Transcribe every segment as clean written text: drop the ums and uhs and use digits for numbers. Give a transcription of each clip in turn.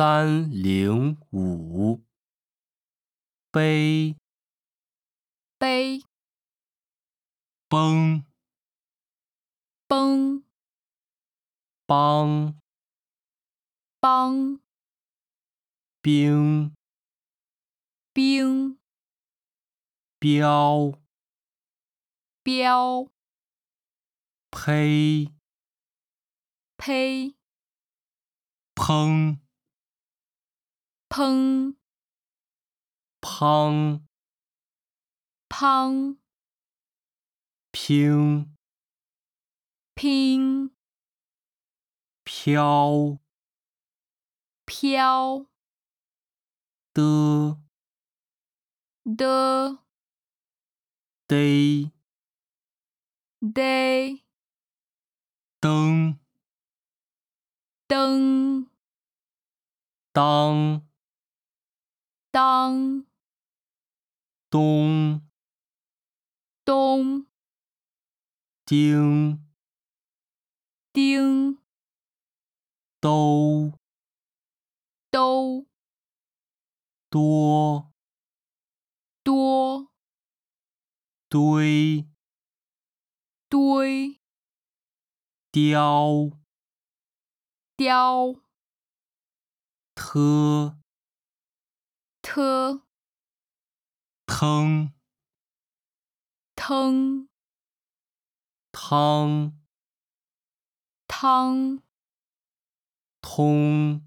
305杯杯崩崩帮帮冰冰标标胚胚烹烹乓乓拼拼飘飘的的得得灯灯当当东东丁丁都都多多堆堆雕雕特特腾腾汤汤通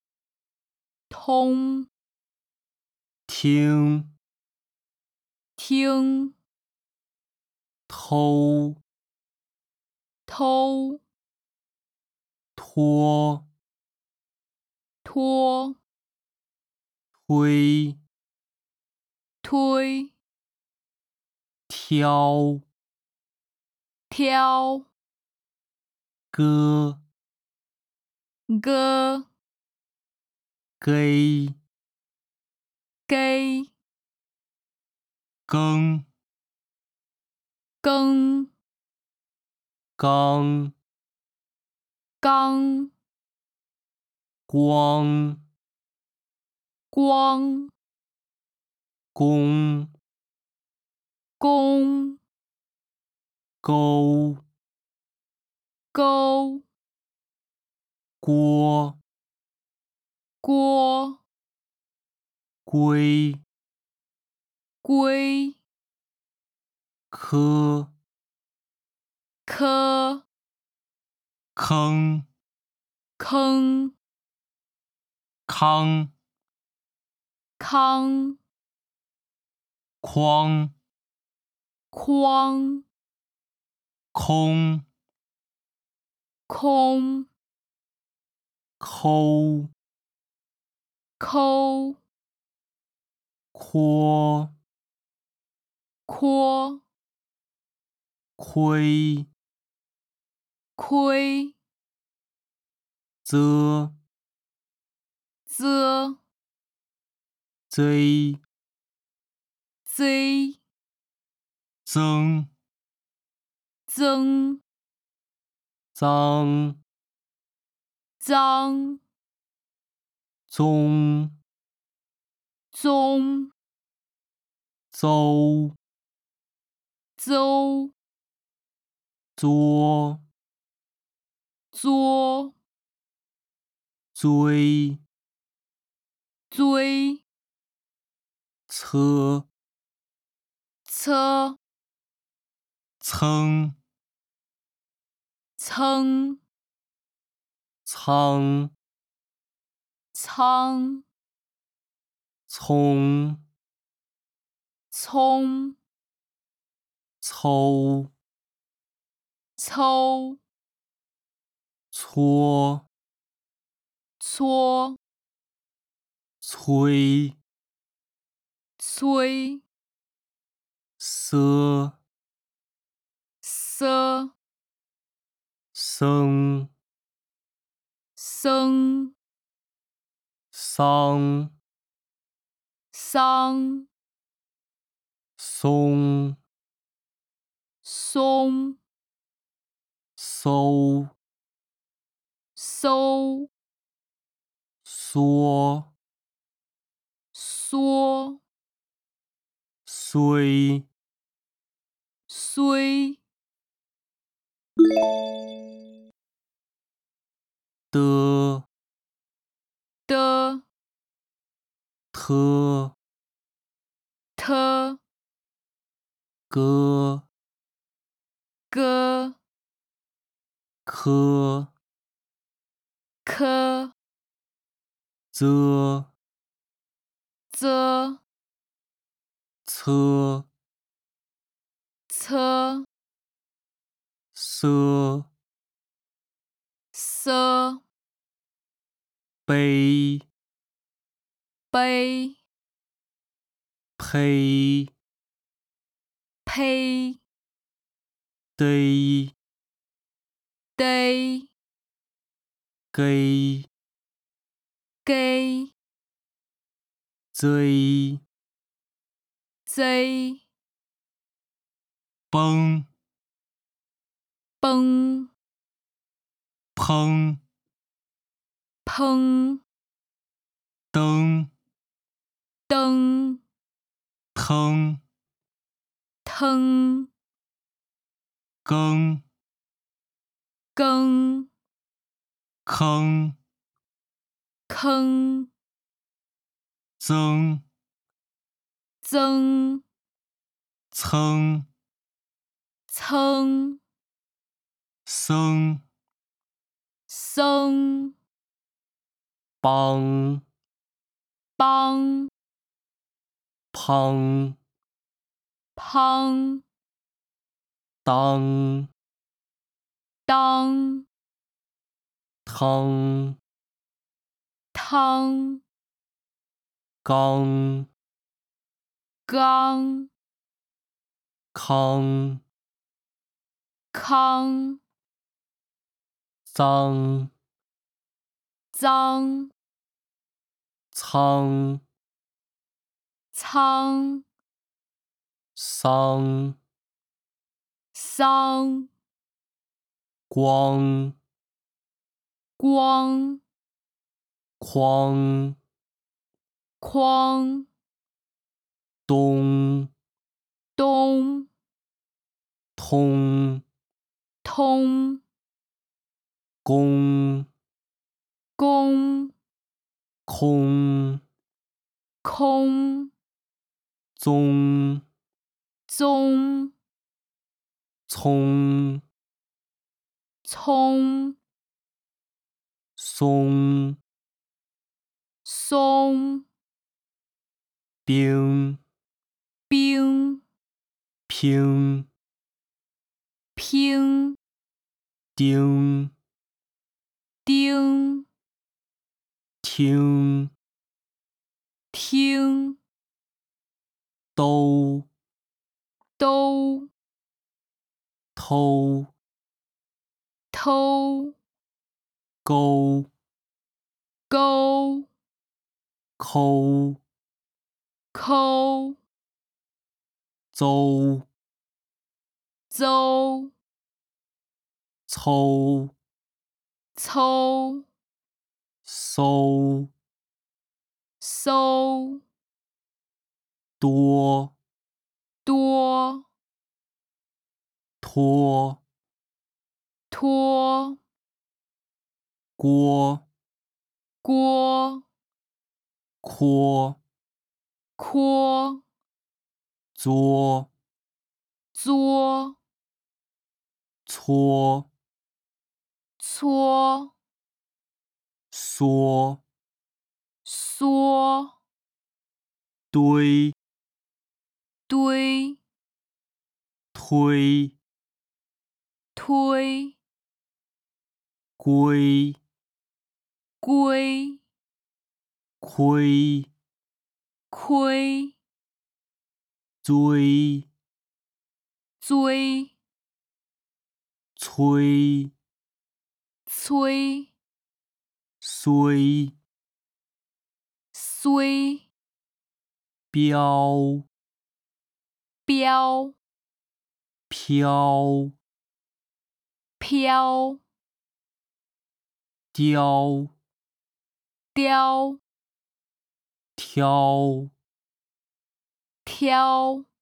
通听听偷偷拖拖推推挑挑割割给给更更刚刚光光公公勾勾锅锅龟龟科科坑坑康康框框空空抠抠阔阔亏亏啧啧贼贼增增脏脏宗宗邹邹作作追追车车蹭蹭仓仓葱葱抽抽搓搓催催赊赊生生桑桑松松搜搜缩缩虽虽的的特特个个科科则则车车色色杯杯呸呸得得给给贼贼崩崩砰砰灯灯腾腾更更坑坑增增蹭噌僧僧帮帮胖乓当当汤汤刚刚康康脏脏仓仓桑桑光光框框东东通通公公空空宗宗葱葱松松冰冰拼拼丁丁听听都都偷偷勾勾抠抠邹邹抽抽搜搜多多拖托锅锅阔阔作作搓搓缩缩堆堆推推归归亏亏追追催催虽虽标标飘飘雕雕挑挑